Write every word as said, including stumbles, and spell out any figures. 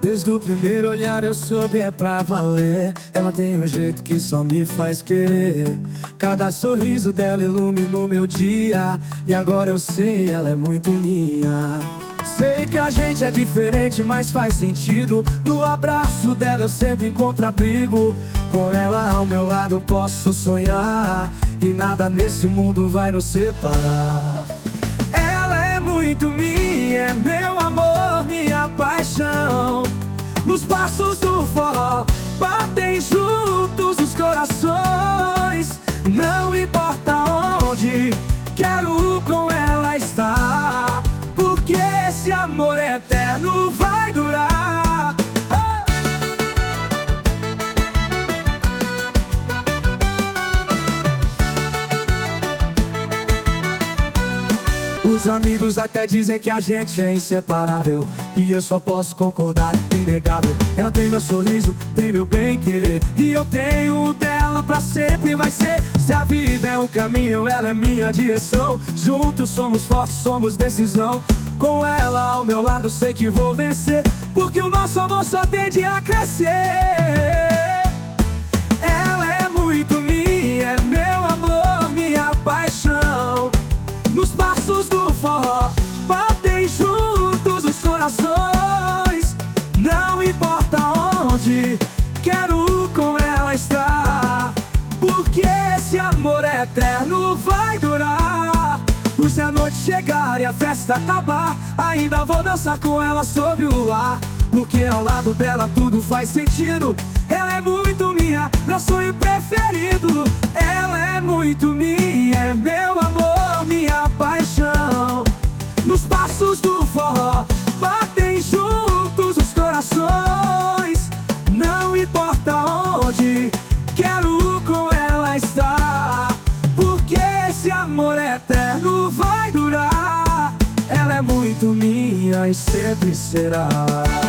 Desde o primeiro olhar eu soube é pra valer. Ela tem um jeito que só me faz querer. Cada sorriso dela iluminou meu dia. E agora eu sei, ela é muito minha. Sei que a gente é diferente, mas faz sentido. No abraço dela eu sempre encontro abrigo. Com ela ao meu lado posso sonhar. E nada nesse mundo vai nos separar. Ela é muito minha, é meu amor, minha paixão. Nos passos do forró batem juntos os corações. Não importa onde, quero com ela estar. Porque esse amor eterno vai durar. Os amigos até dizem que a gente é inseparável, e eu só posso concordar, inegável. Ela tem meu sorriso, tem meu bem-querer, e eu tenho o dela pra sempre vai ser. Se a vida é um caminho, ela é minha direção. Juntos somos fortes, somos decisão. Com ela ao meu lado sei que vou vencer, porque o nosso amor só tende a crescer. Ela é muito minha, é meu amor, minha paixão. Nos passos do forró batem juntos os corações. Não importa onde, quero com ela estar. Porque esse amor eterno vai durar. E se a noite chegar e a festa acabar, ainda vou dançar com ela sobre o luar. Porque ao lado dela tudo faz sentido. Ela é muito minha, meu sonho preferido. Ela é muito minha, é meu amor, minha paixão. Nos passos do forró batem juntos os corações. Não importa onde, quero com ela estar. Porque esse amor eterno vai durar. Ela é muito minha e sempre será.